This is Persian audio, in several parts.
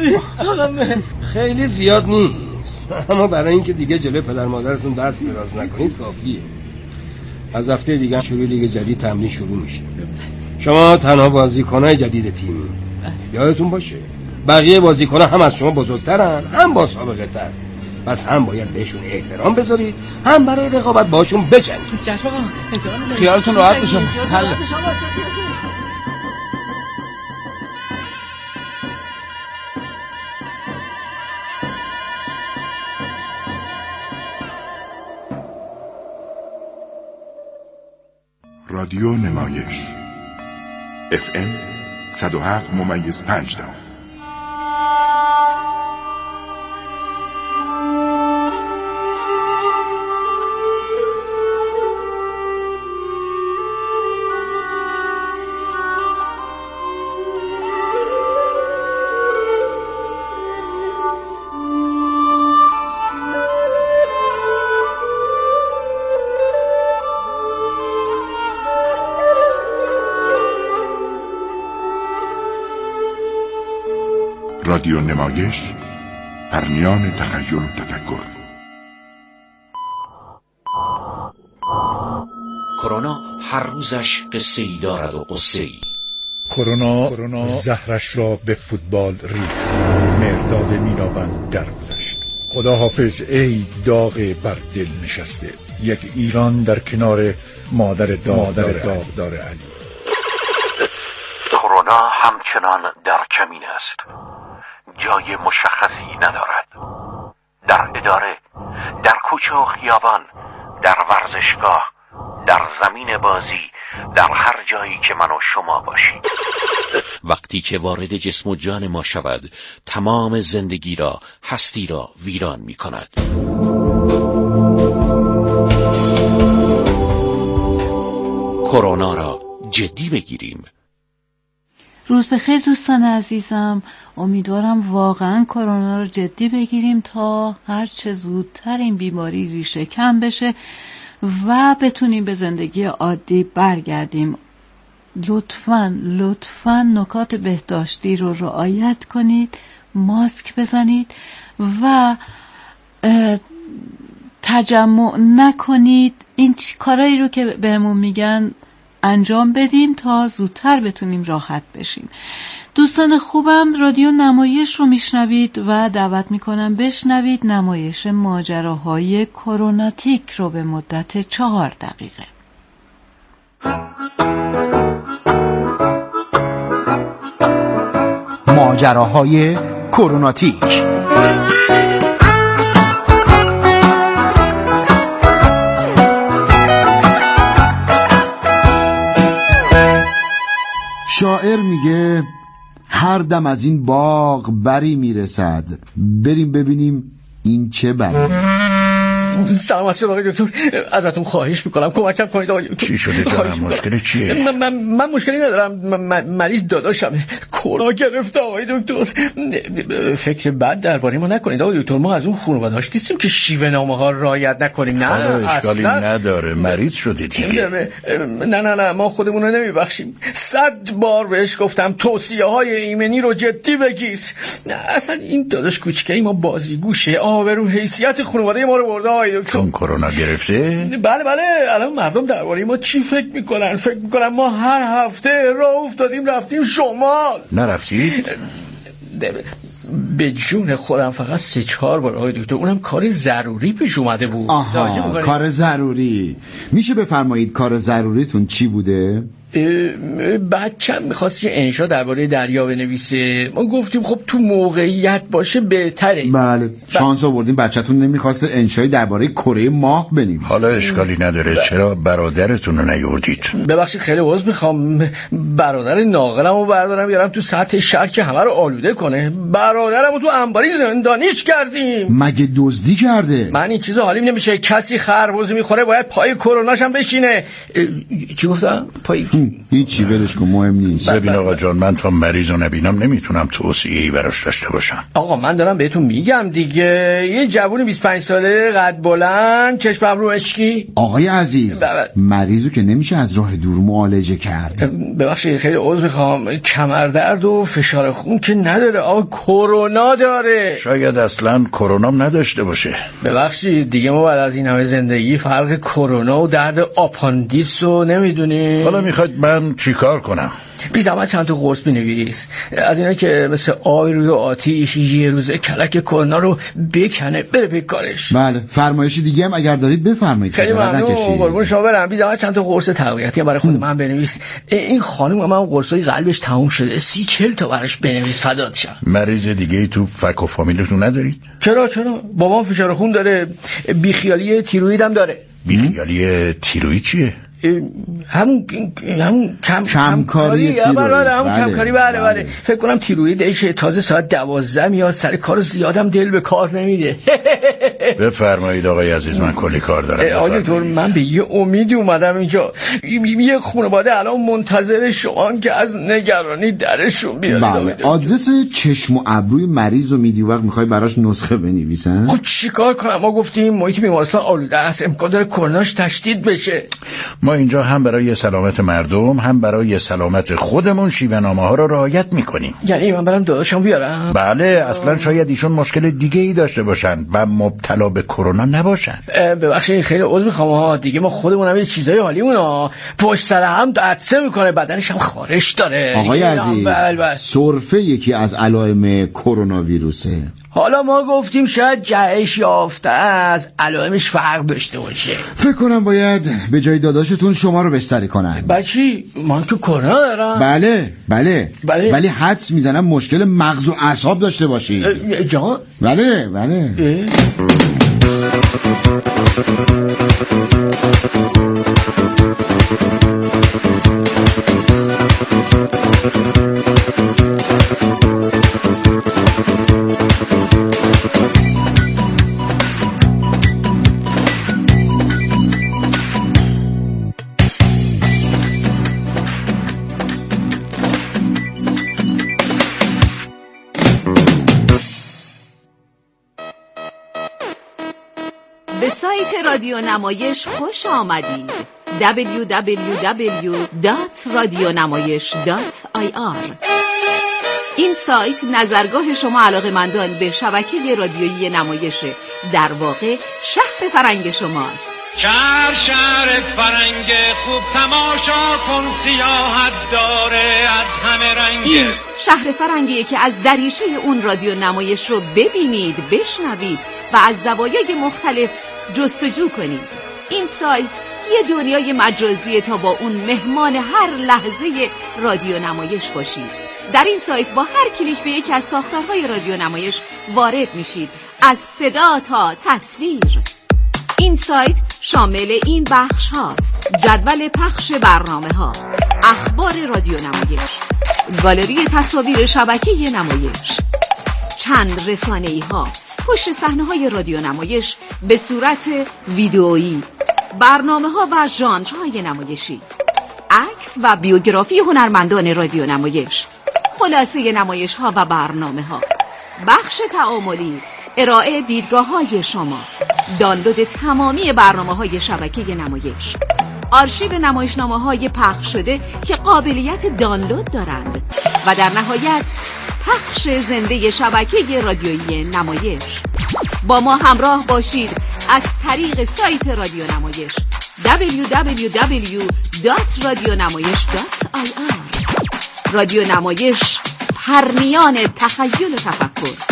خیلی زیاد نیست، اما برای اینکه دیگه جلوی پدر مادرتون دست دراز نکنید کافیه. از هفته دیگه شروع لیگ جدید تمرین شروع میشه. شما تنها بازیکنای جدید تیم. یادتون باشه بقیه بازیکن‌ها هم از شما بزرگترن، هم با سابقه تر. پس هم باید بهشون احترام بذارید، هم برای رقابت باشون بجنگید. چشم آقا، خیالتون راحت بشه. حل. رادیو نمایش FM 107.5. رادیو نمایش، پرمیان تخیل و تفکر. کرونا هر روزش قصه ای دارد و قصه ای. کرونا زهرش را به فوتبال ریخت. مرداد میرابند درگذشت. خدا حافظ ای داغ بر دل نشسته. یک ایران در کنار مادر داغدار علی. کرونا همچنان در کمین است، جای مشخصی ندارد. در اداره، در کوچه و خیابان، در ورزشگاه، در زمین بازی، در هر جایی که من و شما باشیم. وقتی که وارد جسم و جان ما شود، تمام زندگی را، هستی را ویران می کند. کرونا را جدی بگیریم. روز بخیر دوستان عزیزم، امیدوارم واقعا کرونا رو جدی بگیریم تا هر چه زودتر این بیماری ریشه کم بشه و بتونیم به زندگی عادی برگردیم. لطفاً نکات بهداشتی رو رعایت کنید، ماسک بزنید و تجمع نکنید. این کارایی رو که بهمون میگن انجام بدیم تا زودتر بتونیم راحت بشیم. دوستان خوبم، رادیو نمایش رو میشنوید و دعوت میکنم بشنوید نمایش ماجراهای کروناتیک رو به مدت 4 دقیقه. ماجراهای کروناتیک. شاعر میگه هر دم از این باغ بری میرسد، بریم ببینیم این چه بری. سلامت شد آقای دکتر، ازتون خواهش میکنم کمکم کنید آقای دکتر. چی شده جانم؟ مشکلی چیه؟ من مشکلی ندارم، مریض داداشمه، کرونا گرفته آقای دکتر. فکر بد درباره ما نکنید آقای دکتر، ما از اون خانواده‌اش نیستیم که شیوه نامه ها رعایت نکنیم. نه اشکالی نداره، مریض شده دیگه. نه ما خودمون رو نمیبخشیم. 100 بار بهش گفتم توصیه های ایمنی رو جدی بگیر. اصلا این داداش کوچیکه ما بازیگوشه، آبرو حیثیت خانواده ما رو برده. چون کرونا گرفته؟ بله الان مردم درباره ما چی فکر میکنن ما هر هفته راه افتادیم رفتیم شمال. نرفتید؟ به جون خودم فقط 3-4 بار آقای دکتر، اونم کار ضروری پیش اومده بود. آها، کار ضروری. میشه بفرمایید کار ضروریتون چی بوده؟ بچه‌م می‌خواست یه انشا درباره دریا بنویسه. ما گفتیم خب تو موقعیت باشه بهتره. بله، شانس آوردیم بچه‌تون نمی‌خواسته انشای درباره کره ماه بنویسه. حالا اشکالی نداره، چرا برادرتون رو نیاوردید؟ ببخشید خیلی عذر می‌خوام، برادر ناقلمو بردارم بیارم تو سطح شهر که همه رو آلوده کنه. برادرمو تو انباری زندانیش کردیم. مگه دزدی کرده؟ من این چیزا حالیم نمیشه، کسی خربزه می‌خوره باید پای کروناش هم بشینه. چی گفتم؟ پای هیچی ولش کن، مهم نیست. ببین آقا جان، من تا مریض رو نبینم نمیتونم توصیه‌ای براش داشته باشم. آقا من دارم بهتون میگم دیگه، یه جوون 25 ساله قد بلند، چشم ابرو مشکی. آقای عزیز، مریضو که نمیشه از راه دور معالجه کرد. ببخشید خیلی عذر میخوام، کمر درد و فشار خون که نداره آقا، کرونا داره. شاید اصلا کرونا نداشته باشه. ببخشید دیگه، ما بعد از این همه زندگی فرق کرونا و درد آپاندیس رو نمیدونیم. حالا میخواید من چیکار کنم؟ بی زحمت چند تا قرص بنویس، از اینا که مثل آی روی آتیش یه روزه کلک کرونا رو بکنه بره به کارش. بله، فرمایشی دیگه هم اگر دارید بفرمایید. خیلی ممنون، قربون شما برم. بی زحمت چند تا قرص تقویتی برای خود من بنویس. این خانم من قرصای قلبش تموم شده، 30-40 تا براش بنویس فدات شم. مریض دیگه ای تو فک و فامیلتون ندارید؟ چرا بابام فشار خون داره، بیخیالی تیروید هم داره. بیخیالی تیروید چیه؟ همون کمکاری تیروید. همون کمکاری. بله. فکر کنم تیرویدش تازه ساعت 12 میاد سر کار، زیادم دل به کار نمیده. بفرمایید آقای عزیز، من کلی کار دارم. آقای دکتر، من به یه امیدی اومدم اینجا. یه خانواده الان منتظر شما که از نگرانی درشون بیارید. بله، آدرس چشم و ابروی مریض رو میدی، وقت میخوای براش نسخه بنویسن؟ خب چیکار کنم؟ ما گفتیم محیط بیمارستان آلوده است، امکان داره کروناش تشدید بشه. ما اینجا هم برای سلامت مردم هم برای سلامت خودمون شیوه‌نامه ها رو رعایت میکنیم. یعنی من برام داداشم بیارم؟ بله، اصلا شاید ایشون مشکل دیگه ای داشته باشن و مبتلا به کرونا نباشن. ببخشید خیلی عذر میخوام دیگه، ما خودمون هم یه چیزای حالیمون پشت سر هم عطسه میکنه، بدنش هم خارش داره. آقای عزیز، سرفه یکی از علائم کرونا ویروسه. حالا ما گفتیم شاید جهش یافته از علائمش فرق داشته باشه. فکر کنم باید به جای داداشتون شما رو بستری کنن. بچی من تو کرونا دارم؟ بله ولی حدس میزنم مشکل مغز و اعصاب داشته باشی. جان؟ بله. به سایت رادیو نمایش خوش آمدید. www.radionamayesh.ir. این سایت نظرگاه شما علاقه‌مندان به شبکه رادیویی نمایشه، در واقع شهر فرنگ شماست. شهر فرنگ خوب تماشا کن، سیاحت داره از همه رنگ. این شهر فرنگیه که از دریچه اون رادیو نمایش رو ببینید، بشنوید و از زوایای مختلف جستجو کنید. این سایت یه دنیای مجازیه تا با اون مهمان هر لحظه رادیو نمایش باشید. در این سایت با هر کلیک به یکی از ساختارهای رادیو نمایش وارد میشید، از صدا تا تصویر. این سایت شامل این بخش هاست: جدول پخش برنامه ها، اخبار رادیو نمایش، گالری تصاویر شبکه نمایش، چند رسانه‌ای ها، پشت صحنه های رادیو نمایش به صورت ویدئویی، برنامه ها و ژانرهای نمایشی، عکس و بیوگرافی هنرمندان رادیو نمایش، خلاصه نمایش ها و برنامه ها، بخش تعاملی، ارائه دیدگاه های شما، دانلود تمامی برنامه های شبکه نمایش، آرشیو نمایشنامه های پخش شده که قابلیت دانلود دارند و در نهایت پخش زنده شبکه رادیویی نمایش. با ما همراه باشید از طریق سایت رادیو نمایش www.radionamayesh.ir. رادیو نمایش، پرنیان تخیل و تفکر.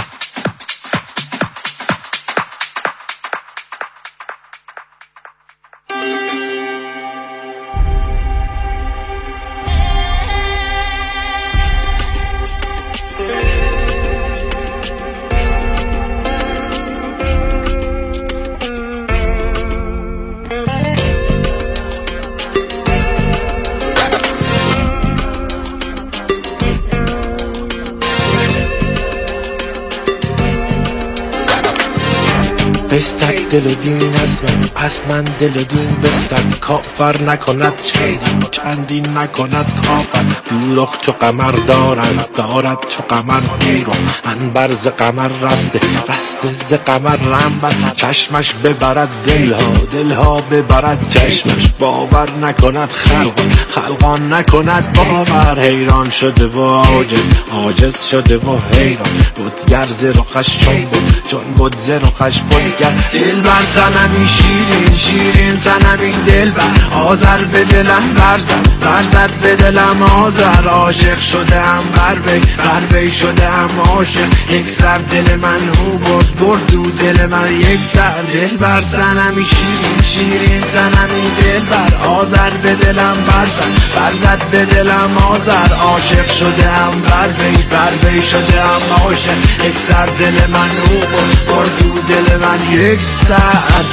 بستد دل و دین از من دل و دین بستد. کافر نکند چندین نکند کافر. لخ چو قمر دارد چو قمر بیرون. انبر ز قمر رسته ز قمر رنبر. چشمش ببرد دلها ببرد چشمش. باور نکند خلقان نکند باور. حیران شده و عاجز شده و حیران. بودگر ز رخش چون بود ز رخش بودگر. دل بر زنمی شیرین زنمی دل بر. آذر به دلم برزد به دلم آذر. عاشق شدم بر وی شدم عاشق. یک سر دل من او برد دو دل من یک سر. دل بر زنمی شیرین زنمی دل بر. آذر به دلم برزد به دلم آذر. عاشق شدم بر وی شدم عاشق. یک سر دل من او برد دو دل من یک سر.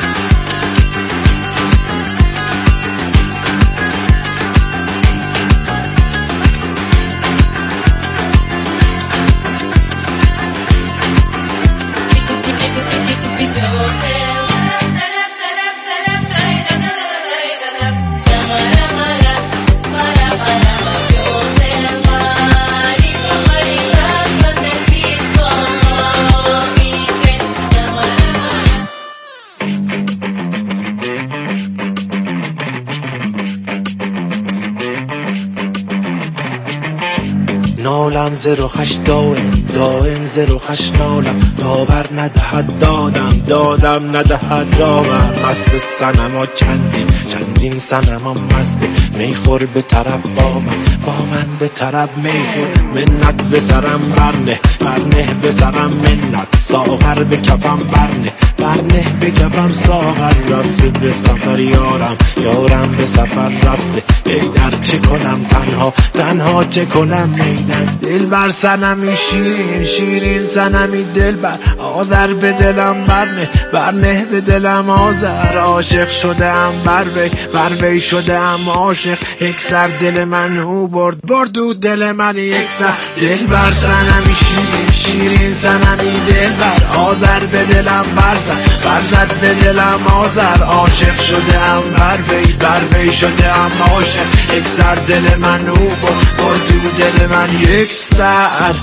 نالم ز رخش دائم ز رخش نالم. باور ندهد دادم ندهد داور. مست صنما چندین صنما مسته. میخور به طرب با من به طرب میخور. منت به سرم برنه به سرم منت. ساغر به کفم برنه به کفم ساغر. رفته به سفر یارم به سفر رفته. ای در چه کنم تنها چه کنم میدن. دل بر صنمی شیرین صنمی دل بر. آذر به دلم برنه به دلم آذر. عاشق شدم بر وی شدم عاشق. یک سر دل من او برد دو دل من یک سر. دل بر صنمی شیرین صنمی دل بر. آذر به دلم برزد به دلم آذر. عاشق شدم بر وی شدم عاشق. یک سر دل من او برد دو دل من یک سر.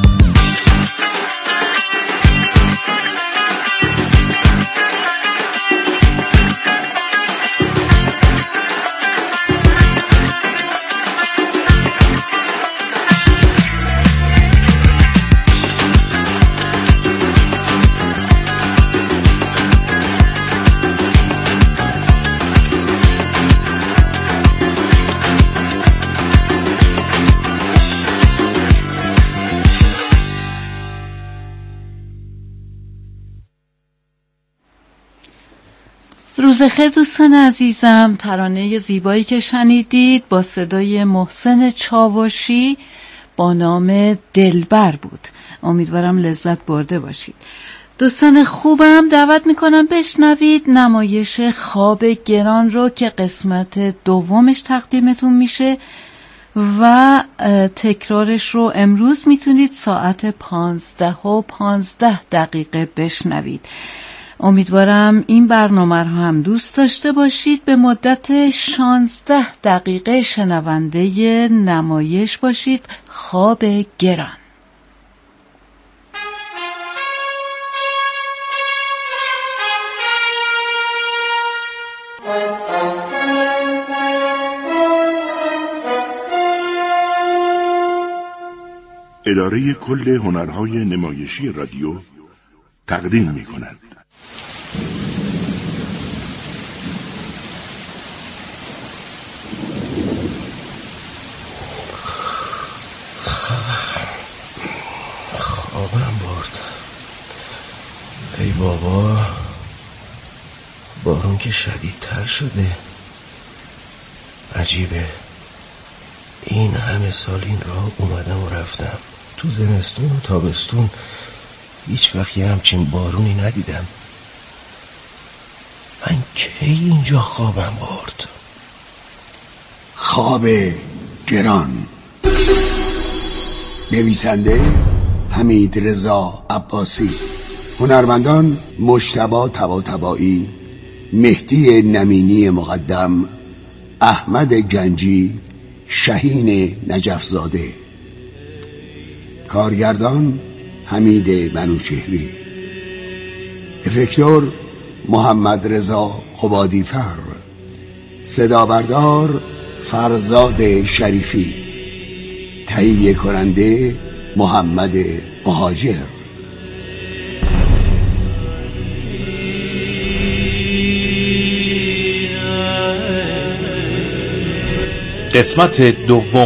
روز خیر دوستان عزیزم. ترانه زیبایی که شنیدید با صدای محسن چاوشی با نام دلبر بود. امیدوارم لذت برده باشید. دوستان خوبم دعوت میکنم بشنوید نمایش خواب گران رو که قسمت دومش تقدیمتون میشه و تکرارش رو امروز میتونید ساعت 15:15 بشنوید. امیدوارم این برنامه رو هم دوست داشته باشید. به مدت 16 دقیقه شنونده نمایش باشید. خواب گران. اداره کل هنرهای نمایشی رادیو تقدیم می‌کند. خوابم برد. ای بابا، بارون که شدیدتر شده. عجیبه، این همه سال این راه اومدم و رفتم، تو زمستون و تابستون هیچ وقت یه همچین بارونی ندیدم. من کی اینجا خوابم برد؟ خواب گران. نویسنده حمید رضا عباسی، هنرمندان مجتبی طباطبایی، مهدی نمینی مقدم، احمد گنجی، شهین نجفزاده. کارگردان حمید منوچهری. افکتور محمد رضا قبادیفر. صدابردار فرزاد شریفی. تهیه کننده محمد مهاجر. قسمت دوم.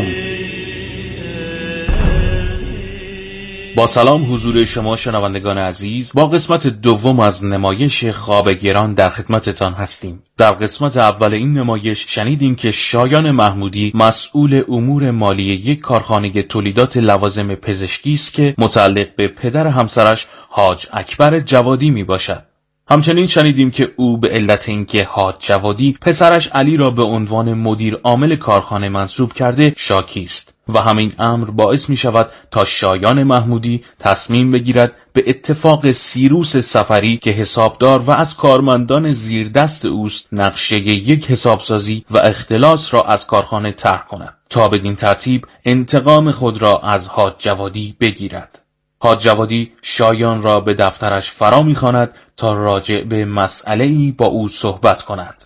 با سلام حضور شما شنوندگان عزیز، با قسمت دوم از نمایش خواب گران در خدمتتان هستیم. در قسمت اول این نمایش شنیدیم که شایان محمودی مسئول امور مالی یک کارخانه تولیدات لوازم پزشکی است که متعلق به پدر همسرش حاج اکبر جوادی می باشد. همچنین شنیدیم که او به علت اینکه حاج جوادی پسرش علی را به عنوان مدیر عامل کارخانه منصوب کرده شاکی است و همین امر باعث می شود تا شایان محمودی تصمیم بگیرد به اتفاق سیروس سفری که حسابدار و از کارمندان زیر دست اوست نقشه یک حسابسازی و اختلاس را از کارخانه طرح کند تا بدین ترتیب انتقام خود را از حاج جوادی بگیرد. حاج جوادی شایان را به دفترش فرا می‌خواند تا راجع به مسئله‌ای با او صحبت کند.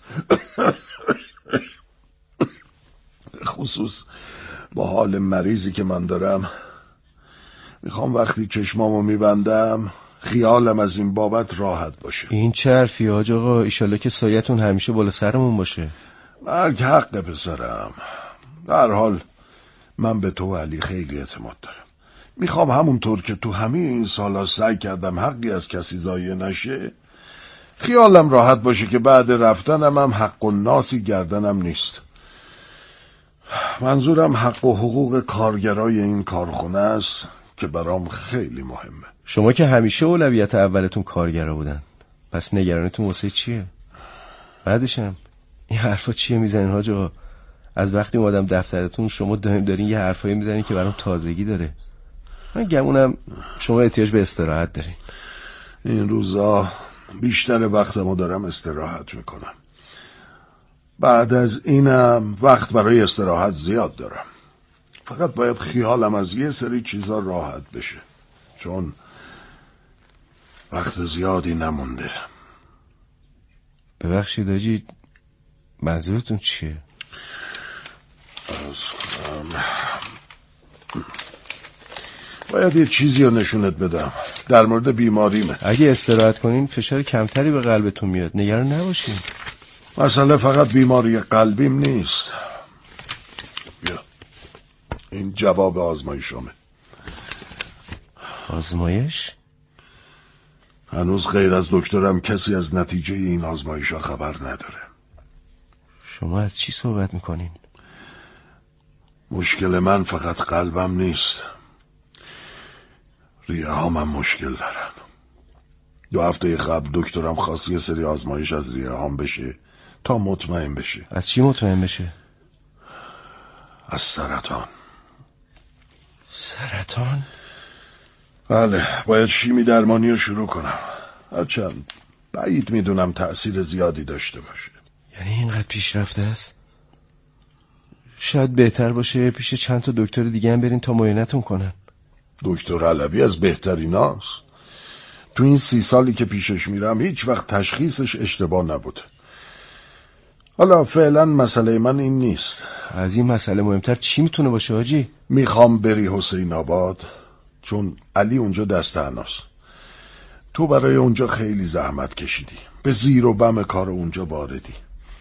خصوص با حال مریضی که من دارم میخوام وقتی چشمامو میبندم خیالم از این بابت راحت باشه. این چه حرفی حاج آقا؟ ایشالله که سایتون همیشه بالا سرمون باشه. مرگ حق پسرم. در حال من به تو و علی خیلی اعتماد دارم. میخوام همونطور که تو همه این سالا سعی کردم حقی از کسی ضایع نشه خیالم راحت باشه که بعد رفتنم هم حق و ناسی گردنم نیست. منظورم حق و حقوق کارگرای این کارخونه است که برام خیلی مهمه. شما که همیشه اولویت اولتون کارگرا بودن، پس نگرانتون واسه چیه؟ بعدشم این حرفا چیه میزنین حاج آقا؟ از وقتی اومدم دفترتون شما دارین یه حرفایی میزنین که برام تازگی داره. من گمونم شما احتیاج به استراحت دارین. این روزا بیشتر وقتمو دارم استراحت میکنم. بعد از اینم وقت برای استراحت زیاد دارم. فقط باید خیالم از یه سری چیزا راحت بشه چون وقت زیادی نمونده. ببخشید حاجی، منظورتون چیه؟ باید یه چیزی رو نشونت بدم در مورد بیماریمه. اگه استراحت کنین فشار کمتری به قلبتون میاد، نگران نباشین. مسئله فقط بیماری قلبیم نیست. بیا این جواب آزمایشامه. آزمایش؟ هنوز غیر از دکترم کسی از نتیجه این آزمایشا خبر نداره. شما از چی صحبت میکنین؟ مشکل من فقط قلبم نیست، ریه هام هم مشکل دارن. 2 هفته قبل دکترم خواست یه سری آزمایش از ریه هام بشه تا مطمئن بشه. از چی مطمئن بشه؟ از سرطان. سرطان؟ بله، باید شیمی درمانی رو شروع کنم. هرچند بعید میدونم تأثیر زیادی داشته باشه. یعنی اینقدر پیشرفته است؟ شاید بهتر باشه پیش چند تا دکتر دیگه هم برین تا معاینتون کنن. دکتر علوی از بهتریناست. تو این 30 سالی که پیشش میرم هیچ وقت تشخیصش اشتباه نبوده. حالا فعلا مسئله من این نیست. از این مسئله مهمتر چی میتونه باشه حاجی؟ میخوام بری حسین آباد چون علی اونجا دست تنهاست. تو برای اونجا خیلی زحمت کشیدی، به زیر و بم کار اونجا واردی.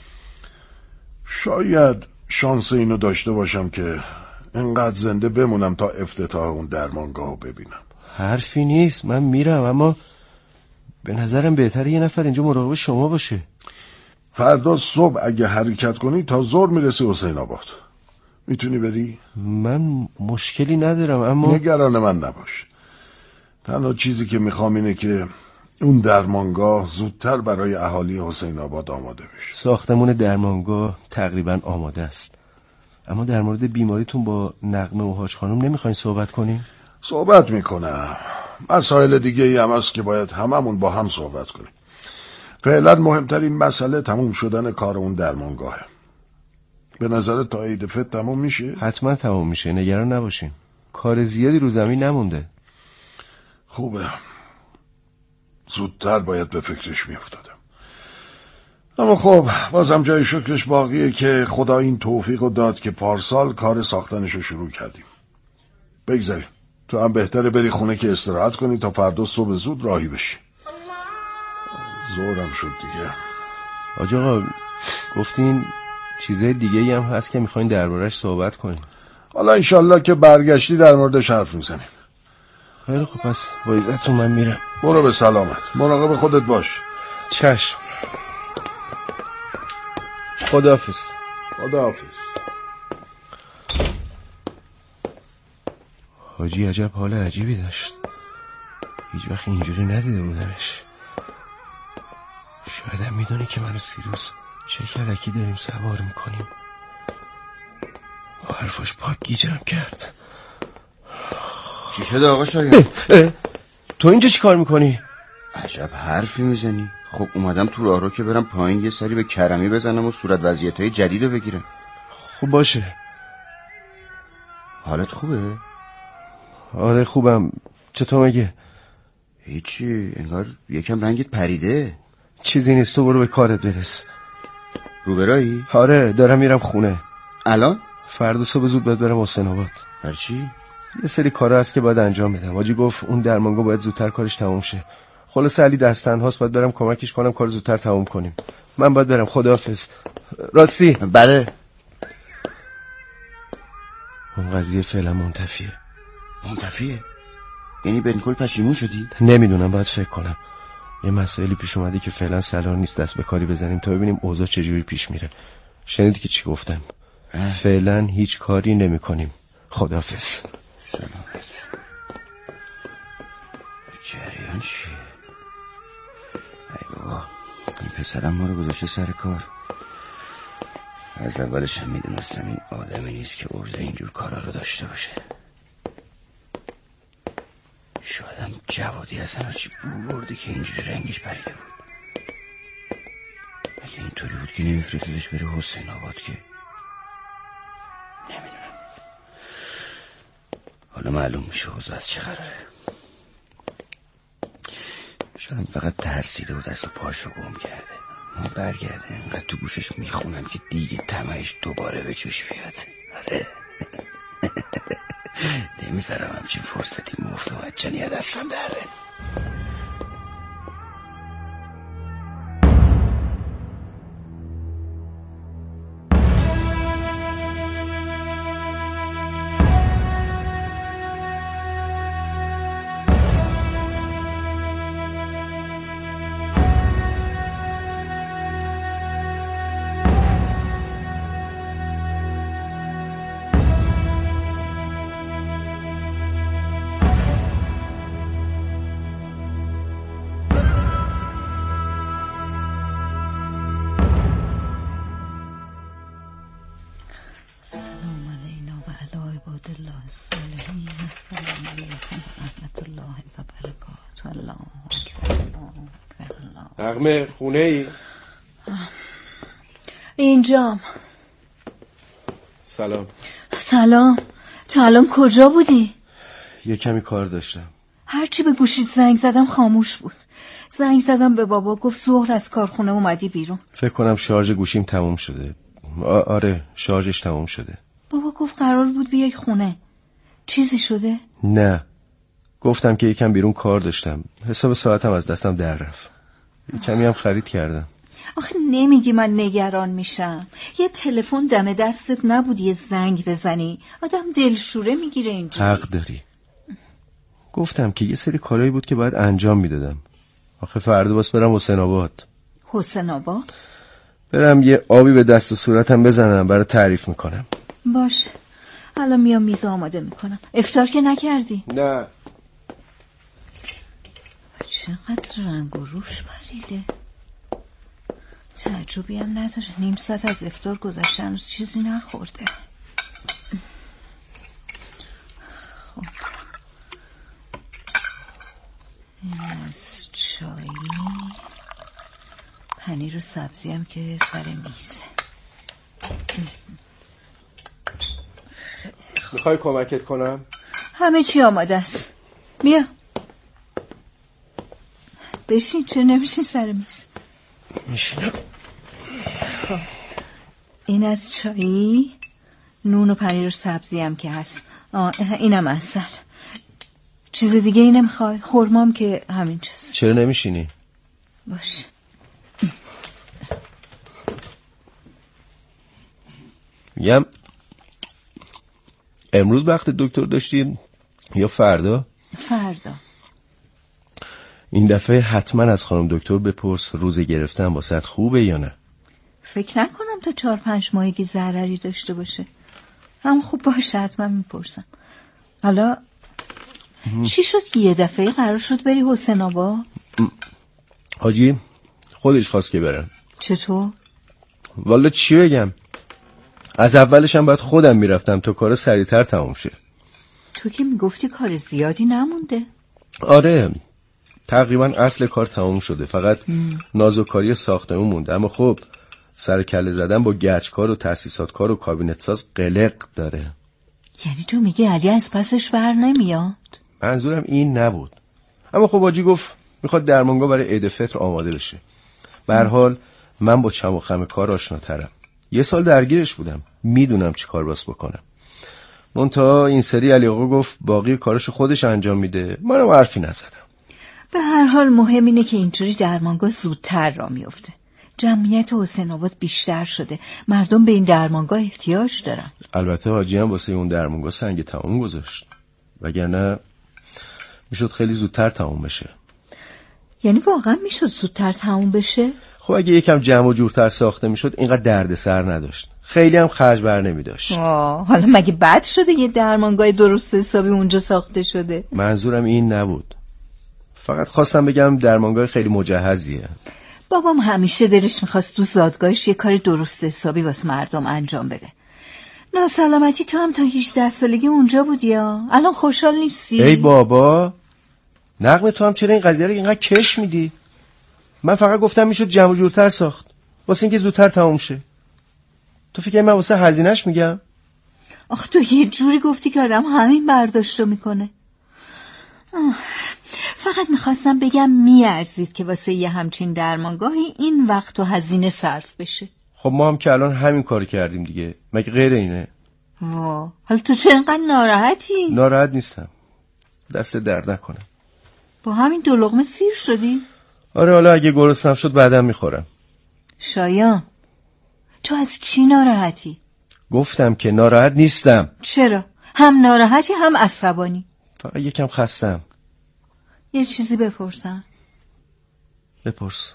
شاید شانس اینو داشته باشم که انقدر زنده بمونم تا افتتاح اون درمانگاهو ببینم. حرفی نیست، من میرم، اما به نظرم بهتره یه نفر اینجا مراقب شما باشه. فردا صبح اگه حرکت کنی تا ظهر میرسی حسین آباد. میتونی بری؟ من مشکلی ندارم، اما نگران من نباش. تنها چیزی که میخوام اینه که اون درمانگاه زودتر برای اهالی حسین آباد آماده بشه. ساختمون درمانگاه تقریبا آماده است، اما در مورد بیماریتون با نغمه و حاج خانم نمیخواین صحبت کنیم؟ صحبت میکنم، مسائل دیگه ای هم هست که باید هممون با هم صحبت کنیم. فعلا مهمترین مسئله تموم شدن کار اون درمانگاهه. به نظر تا عید فطر تموم میشه؟ حتما تموم میشه، نگران نباشین. کار زیادی رو زمین نمونده. خوبه، زودتر باید به فکرش میافتادم. اما خب بازم جای شکرش باقیه که خدا این توفیق رو داد که پارسال کار ساختنش رو شروع کردیم. بگذاریم تو هم بهتره بری خونه که استراحت کنی تا فردا صبح زود راهی بشی. زورم شد دیگه. آج آقا گفتین چیزای دیگه ای هم هست که میخواین دربارش صحبت کنیم. حالا انشالله که برگشتی در موردش حرف میزنیم. خیلی خب، پس با عزتون من میرم. برو به سلامت، مراقب خودت باش. چشم. خداحافظ. خداحافظ. حاجی عجب حال عجیبی داشت، هیچ وقت اینجوری ندیده بودمش. شاید هم میدونه که من و سیروس چه کلکی داریم سوار میکنیم. با حرفاش پاک گیجم کرد. چی شده آقا شاید؟ تو اینجا چی کار میکنی؟ عجب حرفی میزنی. خب اومدم تو راه رو که برم پایین یه سری به کرمی بزنم و صورت وضعیت‌های جدید رو بگیرم. خب باشه. حالت خوبه؟ آره خوبم. چطور مگه؟ هیچی، انگار یکم رنگت پریده. چیزی نیست، تو برو به کارت برس. روبرایی؟ آره دارم میرم خونه. الان؟ فردا صبح زود باید برم حسین آباد. برای چی؟ یه سری کارا هست که باید انجام بدم. حاجی گفت اون درمانگاه باید زودتر کارش تموم شه. خلاص علی دست تنهاست، باید برم کمکش کنم کار زودتر تموم کنیم. من باید برم. خداحافظ. راستی؟ بله. اون قضیه فعلا منتفیه. منتفیه؟ یعنی به این کل پشیمون شدی؟ نمیدونم، باید فکر کنم. یه مسائلی پیش اومده که فعلا صلاح نیست دست به کاری بزنیم تا ببینیم اوضاع چجوری پیش میره. شنیدی که چی گفتم؟ فعلا هیچ کاری نمی کنیم. خداحافظ. سلامت. جریان چیه؟ ای بابا، این پسرم ما رو گذاشته سر کار. از اولش هم میدونستم این آدمی نیست که عرضه اینجور کارا رو داشته باشه. شایدم جوادی از همه چی بو برده که اینجوری رنگش پریده بود. اگه اینطوری بود که نمیفرستدش بره حسین آباد که نمیدونم. حالا معلوم میشه اوضاع از چه قراره. شایدم فقط ترسیده و دست و پاشو گم کرده. ما برگرده انقدر تو گوشش میخونم که دیگه طمعش دوباره به جوش بیاد. آره نمیذارم همچین فرصتی مفت و مجانی دستم دره. سلام علینا و علی عباد الله الصالحین. السلام علیکم و رحمت الله و برکاته. الله اکبر الله اکبر الله. نغمه خونه ای؟ اینجام. سلام. سلام. تا الان کجا بودی؟ یه کمی کار داشتم. هرچی به گوشیت زنگ زدم خاموش بود. زنگ زدم به بابا، گفت ظهر از کارخونه اومدی بیرون. فکر کنم شارژ گوشیم تموم شده. آره شارژش تموم شده. بابا گفت قرار بود بیای خونه. چیزی شده؟ نه، گفتم که یکم بیرون کار داشتم. حساب ساعتم از دستم در رفت. کمی هم خرید کردم. آخه نمیگی من نگران میشم؟ یه تلفن دم دستت نبود یه زنگ بزنی؟ آدم دلشوره میگیره اینجوری. حق داری. گفتم که یه سری کارایی بود که باید انجام میدادم. آخه فردا باز برم حسین آباد. حسین آباد؟ برم یه آبی به دست و صورتم بزنم، برای تعریف میکنم. باشه، الان میام میز آماده میکنم. افطار که نکردی؟ نه. چقدر رنگ و روش پریده. تعجبی هم نداره، نیم ساعت از افطار گذشته هنوز چیزی نخورده. خب از چایی، پنیر و سبزی هم که سر میزه. میخوای کمکت کنم؟ همه چی آماده است. بیا بشین. چرا نمیشین سر میز؟ میشینم. خب این از چایی، نون و پنیر و سبزی هم که هست. اینم عسل. چیز دیگه ای نمیخوای؟ خرمام که همین چیز. چرا نمیشینی؟ باش. میگم امروز وقت دکتر داشتیم یا فردا؟ فردا. این دفعه حتما از خانم دکتر بپرس روز گرفتن واسه خوبه یا نه. فکر نکنم تا 4-5 ماهگی ضرری داشته باشه. هم خوب باشه، حتما میپرسم. حالا چی شد که یه دفعه قرار شد بری حسین آباد؟ حاجی خودش خواست که برم. چطور؟ والا چی بگم، از اولش هم باید خودم میرفتم تا کار سریعتر تموم شه. تو که میگفتی کار زیادی نمونده. آره تقریبا اصل کار تموم شده، فقط نازوکاری ساختمون مونده. اما خب سر کله زدن با گچکار و تاسیسات کار و کابینت ساز قلق داره. یعنی تو میگی علی از پسش بر نمیاد؟ منظورم این نبود، اما خب حاجی گفت میخواد درمانگاه برای عید فطر آماده بشه. به هر حال من با چم و خم کار آشناترم، 1 سال درگیرش بودم، میدونم چی کار باس بکنم. منتها این سری علی آقا گفت باقی کارشو خودش انجام میده، منم حرفی نزدم. به هر حال مهم اینه که اینجوری درمانگاه زودتر را میفته. جمعیت حسین آباد بیشتر شده، مردم به این درمانگاه احتیاج دارن. البته حاجی هم واسه اون درمانگاه سنگ تموم گذاشت، وگرنه میشد خیلی زودتر تموم بشه. یعنی واقعا میشد زودتر تموم بشه؟ خب اگه یکم جمع و جورتر ساخته میشد اینقدر دردسر نداشت، خیلی هم خرج بر نمیداشت. حالا مگه بد شده یه درمانگاه درست حسابی اونجا ساخته شده؟ منظورم این نبود، فقط خواستم بگم درمانگاه خیلی مجهزیه. بابام همیشه دلش میخواست تو زادگاهش یه کار درست حسابی واسه مردم انجام بده. ناسلامتی تو هم تا 18 سالگی اونجا بودی یا؟ الان خوشحال نیستی؟ ای بابا نغمه، تو هم چرا این قضیه رو اینقدر کش میدی؟ من فقط گفتم میشد جمع و جورتر ساخت واسه اینکه زودتر تموم شه. تو فکر من واسه هزینه‌اش میگم؟ آخه تو یه جوری گفتی که آدم همین برداشتو میکنه. فقط میخواستم بگم میارزید که واسه یه همچین درمانگاهی این وقت و هزینه صرف بشه. خب ما هم که الان همین کار کردیم دیگه، مگه غیر اینه؟ حالا تو چرا اینقدر ناراحتی؟ ناراحت نیستم، دست درد نکنه. با همین 2 لقمه سیر شدی؟ آره حالا اگه گرسنم شد بعدم میخورم. شایان تو از چی ناراحتی؟ گفتم که ناراحت نیستم. چرا؟ هم ناراحتی هم عصبانی. فقط یکم خستم. یه چیزی بپرسم. بپرس.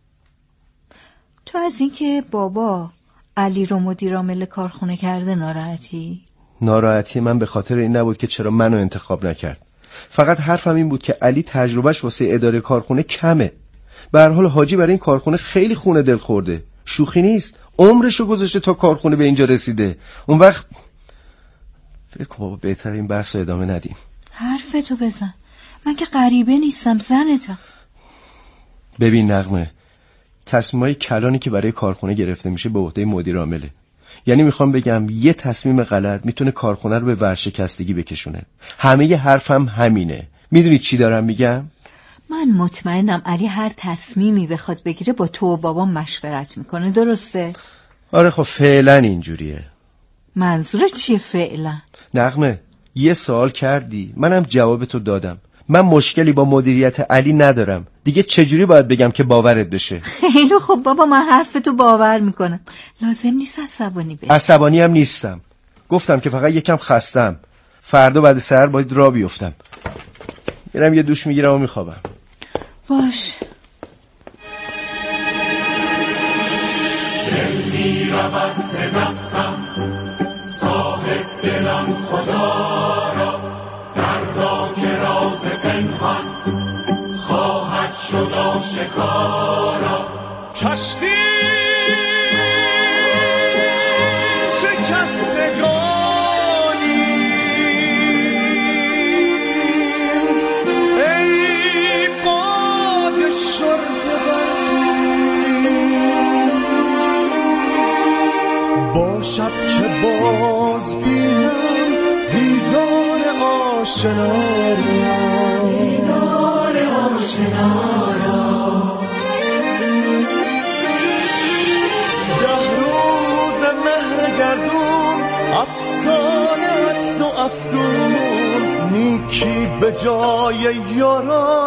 تو از اینکه بابا علی رو مدیر عامل کارخونه کرده ناراحتی؟ ناراحتی من به خاطر این نبود که چرا منو انتخاب نکرد، فقط حرفم این بود که علی تجربهش واسه اداره کارخونه کمه. به هر حال حاجی برای این کارخونه خیلی خونه دل خورده، شوخی نیست، عمرشو گذاشته تا کارخونه به اینجا رسیده. اون وقت فکر کنم بابا بهتره این بحث رو ادامه ندیم. حرفتو بزن، من که غریبه نیستم، زنتم. ببین نغمه، تصمیمای کلانی که برای کارخونه گرفته میشه به عهده مدیر عامله. یعنی میخوام بگم یه تصمیم غلط میتونه کارخونه رو به ورشکستگی بکشونه. همه ی حرفم همینه. میدونی چی دارم میگم؟ من مطمئنم علی هر تصمیمی بخواد بگیره با تو و بابا مشورت میکنه، درسته؟ آره خب فعلا اینجوریه. منظورت چیه فعلا؟ نغمه یه سوال کردی، منم جوابتو دادم. من مشکلی با مدیریت علی ندارم، دیگه چجوری باید بگم که باورت بشه؟ خیلی خب بابا، من حرفتو باور میکنم، لازم نیست عصبانی بشی. عصبانی هم نیستم، گفتم که فقط یکم خستم، فردا بعد سحر باید راه بیفتم. میرم یه دوش میگیرم و میخوابم. باش. دل میرود ز دستم، صاحب دلم خدا را، دردا که راز پنهان خواهد شد آشکارا. کشتی شکستگانی ای آشنا را دیدار آشنا را. 10 روز مهر گردون افسانه است و افسون نیکی به جای یاران